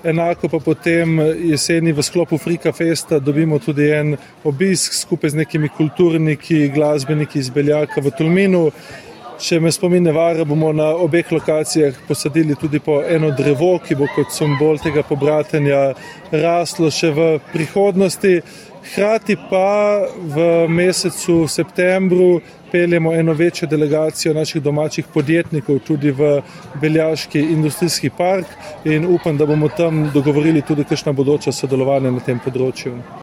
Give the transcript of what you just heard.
enako pa potem jeseni v sklopu Frika Festa dobimo tudi en obisk skupaj z nekimi kulturniki, glasbeniki iz Beljaka v Tolminu. Če me spomin ne vara, bomo na obeh lokacijah posadili tudi po eno drevo, ki bo kot simbol tega pobratenja raslo še v prihodnosti. Hkrati pa v mesecu septembru peljemo eno večjo delegacijo naših domačih podjetnikov tudi v Beljaški industrijski park in upam, da bomo tam dogovorili tudi kakšna bodoča sodelovanja na tem področju.